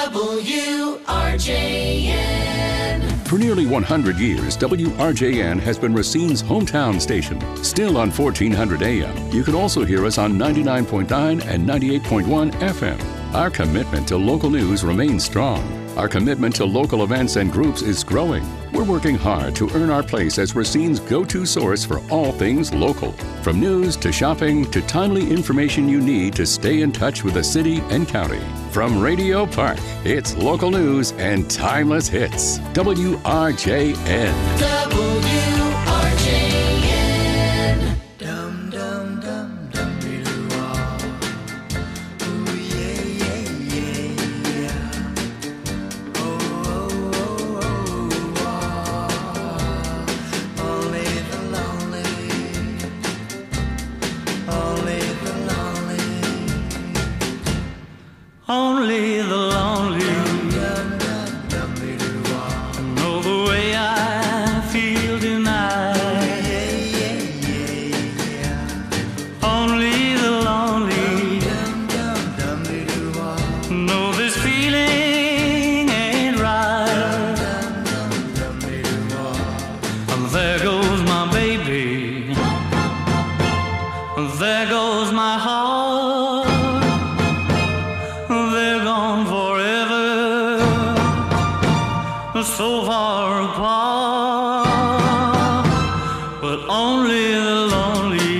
WRJN. For nearly 100 years, WRJN has been Racine's hometown station. Still on 1400 AM, you can also hear us on 99.9 and 98.1 FM. Our commitment to local news remains strong. Our commitment to local events and groups is growing. We're working hard to earn our place as Racine's go-to source for all things local. From news to shopping to timely information you need to stay in touch with the city and county. From Radio Park, it's local news and timeless hits. WRJN. WRJN. Dum dum dum dum doo-wah. Ooh yeah yeah yeah yeah. Oh oh oh oh oh. Only the lonely, only the lonely, only the lonely. Dum dum dum doo-wah. Know the way I feel tonight. Yeah yeah yeah yeah. Only the lonely. Dum dum dum doo-wah. Know this feeling ain't right. Dum dum dum doo-wah. And there goes my baby. And there goes my heart. They're gone forever. So far apart. But only the lonely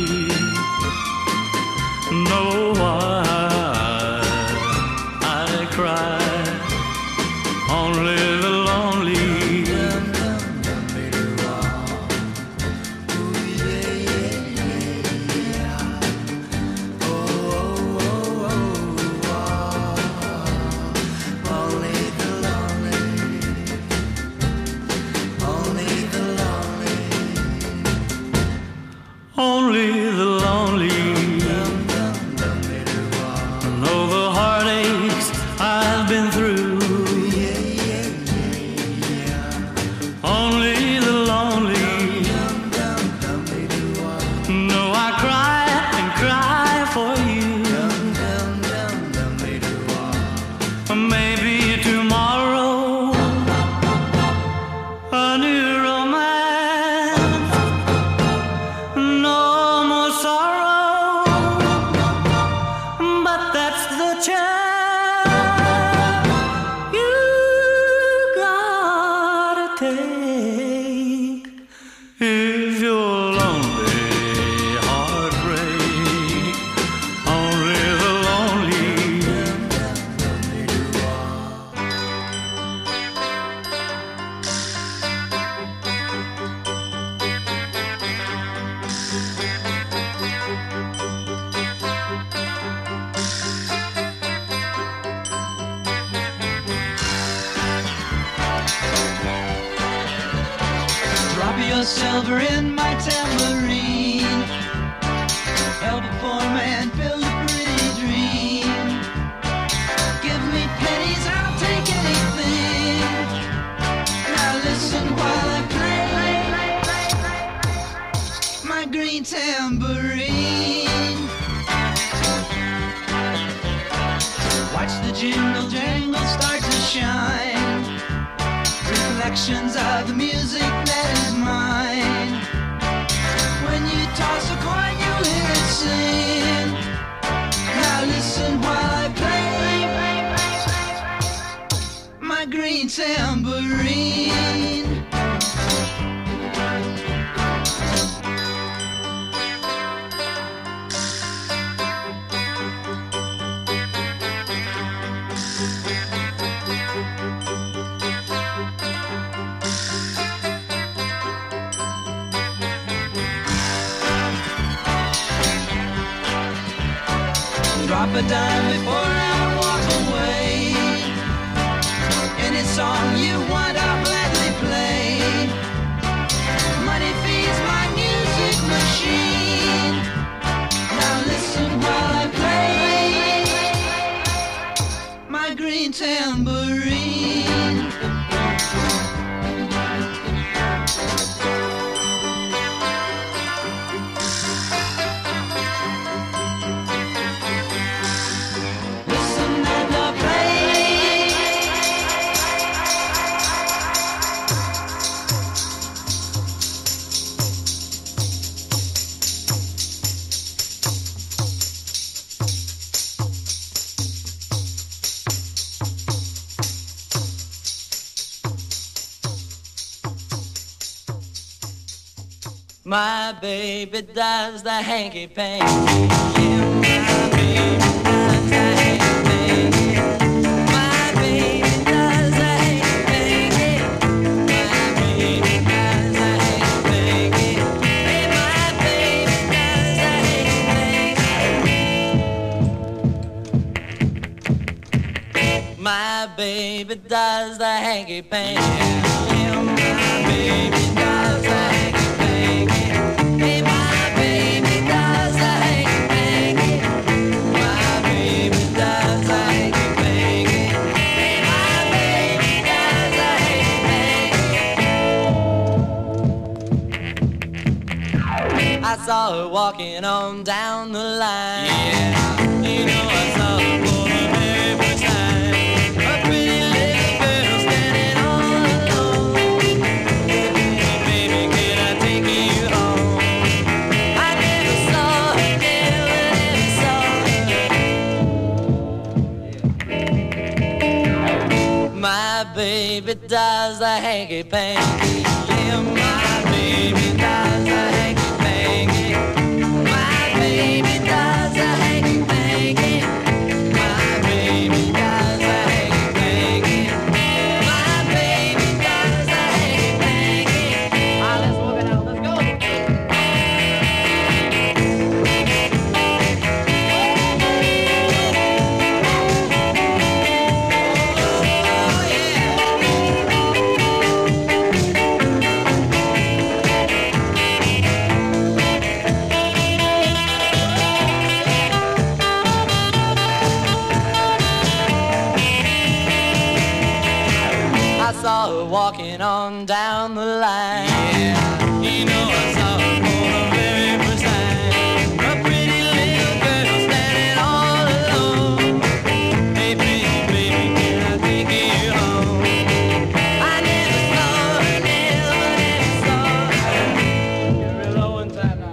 know why I cry. Only the lonely. Only the lonely. Only the lonely. Only the lonely. Know the heartaches I've been through. Only the lonely. Know I cry and cry for you. Maybe tomorrow a new romance. No more sorrow, but that's the chance you gotta take if you're lonely. Heartbreak, only the lonely. Drop your silver in my tambourine. Help a poor man build a pretty dream. Give me pennies, I'll take anything. Now listen while I play my green tambourine. Watch the jingle jangle start to shine. Reflections of the music that is mine. When you toss a coin, you hear it sing. Now listen while I play my green tambourine. Drop a dime before I walk away. Any song you want, I'll gladly play. Money feeds my music machine. Now listen while I play my green tambourine. Listen and I play My baby does the hanky panky. Yeah, my baby does the hanky panky. My baby does the hanky panky. My baby does the hanky panky. Hey, my baby does the hanky panky. My baby does the hanky panky. Yeah, my baby does the hanky panky. Hey, my baby does the hanky panky. My baby does the hanky panky. Hey, my baby does the hanky panky. I saw her walking on down the line. Yeah, you know I saw her for the very first time. A pretty little girl standing all alone. Baby, can I take you home? I never saw her, never saw her. My baby does the hanky panky. Yeah, my baby does the hanky panky. My baby does the hanky panky. My baby does the hanky panky. My baby does the hanky panky. Ah, let's work it out. Let's go. I saw her walking on down the line. Yeah, you know I saw her for the very first time. A pretty little girl standing all alone. Hey, baby, baby, can I take you home? I never saw her, never saw her. Get real low one time now.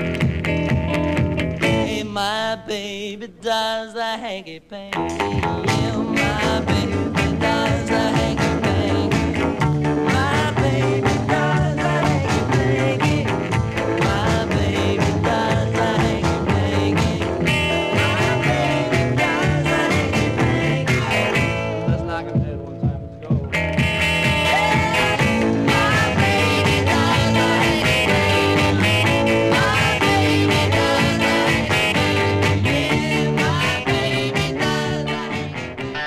Hey, my baby does the hanky panky. Yeah, my baby does the hanky panky. My baby does the hanky panky. My baby does the hanky panky. My baby does the hanky panky. Let's knock him dead one time. Let's go. My baby does the hanky panky. My baby does the hanky panky. Yeah, my baby does the hanky panky.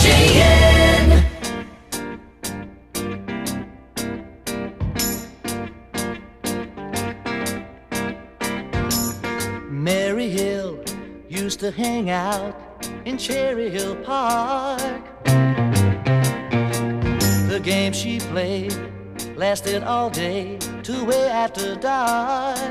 WRJN. Mary Hill used to hang out in Cherry Hill Park. The game she played lasted all day to way after dark.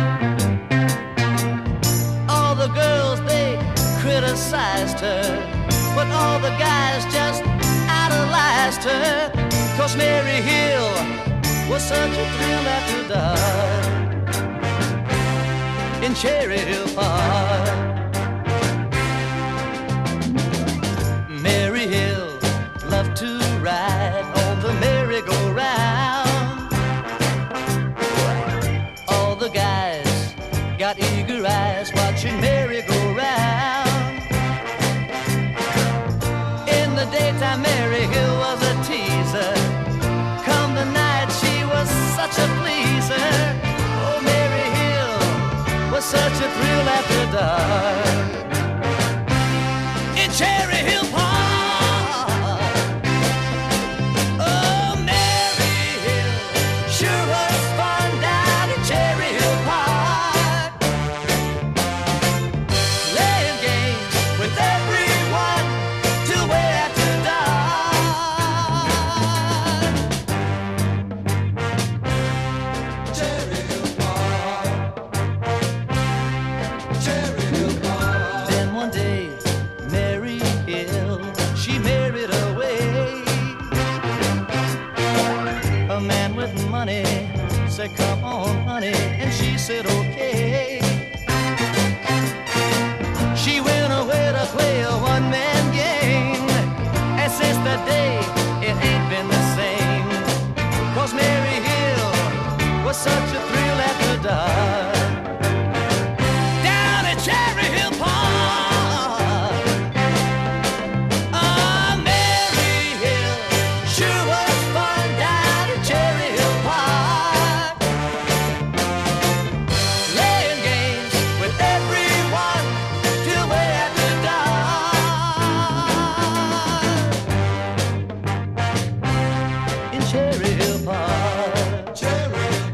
All the girls, they criticized her, but all the guys just idolized her. 'Cause Mary Hill was such a thrill after dark in Cherry Hill Park. Mary Hill loved to ride on the merry-go-round. All the guys got eager eyes watching Mary go round. In the daytime, Mary Hill was a teaser. Come the night, she was such a pleaser. Oh, Mary Hill was such a thrill after dark in Cherry Hill Park. Oh, Mary Hill sure was fun down in Cherry Hill Park. Playing games with everyone till way after dark. Cherry Hill Park. Cherry Hill Park. Then one day, Mary Hill, she married away. A man with money said, "Come on, honey," and she said, "Okay."